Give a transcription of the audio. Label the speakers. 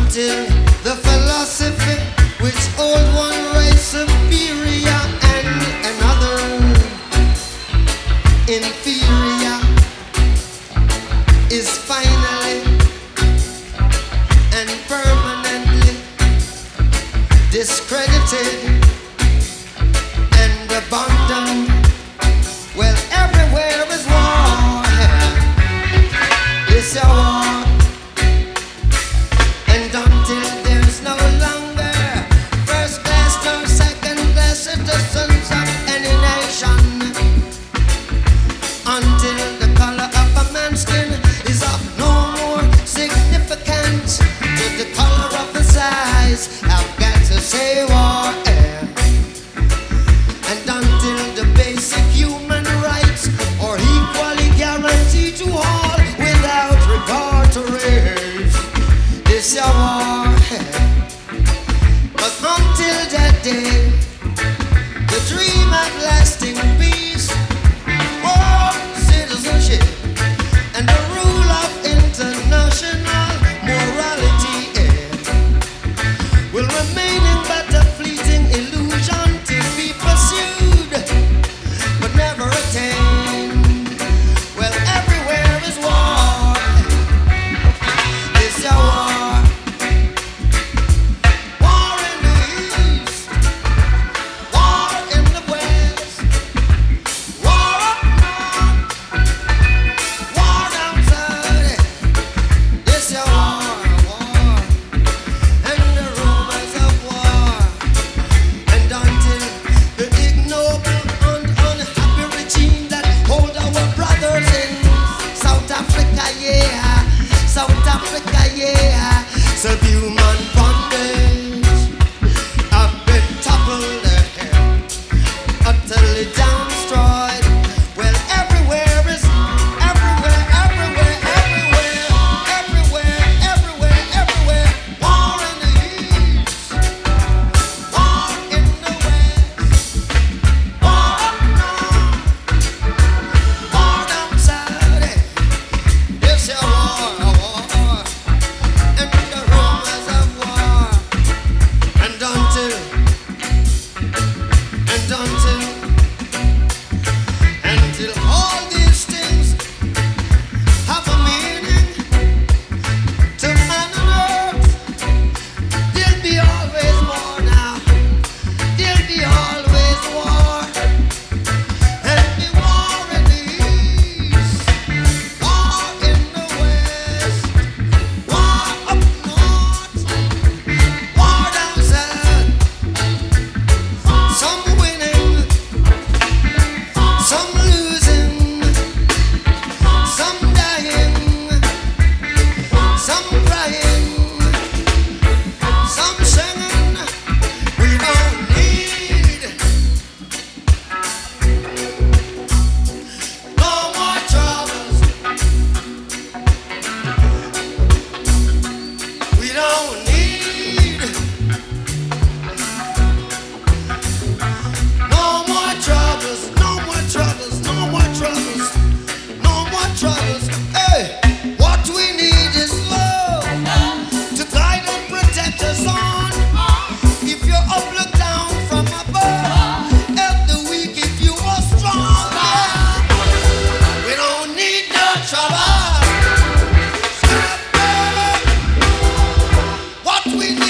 Speaker 1: until the philosophy which old one race superior and another inferior is finally and permanently discredited and abandoned. Well, everywhere is war. It's a war. And until there's no longer first class nor second class citizens of any nation, until the color of a man's skin is of no more significance to the color of his eyes, I've got to say war. And until the basic human rights are equally guaranteed to all without regard to race, this a war. But until that day, the dream of lasting peace, war, citizenship, and the rule of international morality will remain in but a fleeting illusion to be pursued, but never attained. Well, everywhere is war. It's a war. War in the east, war in the west, war up north, war down south. It's a war, and the rumors of war. And until the ignoble and unhappy regime that hold our brothers in South Africa, yeah, South Africa, yeah, subhuman bondage, have been toppled, utterly destroyed. Well, everywhere is everywhere, everywhere, everywhere, everywhere, everywhere, everywhere. War in the east, war in the west, war up north, war down south. It's a war, and the rumors of war. And until all these things have a meaning to man on earth, there'll be always war now. There'll be always war. There'll be war in the east, war in the west, war up north, war down south. Some winning, some losing, some dying, some crying, some singing. We don't need no more troubles. We don't need no more troubles, no more troubles, no more troubles, no more troubles. Hey, what we need is love to guide and protect us on. If you're up, look down from above. Help the weak if you are strong. Yeah. We don't need no trouble. What we need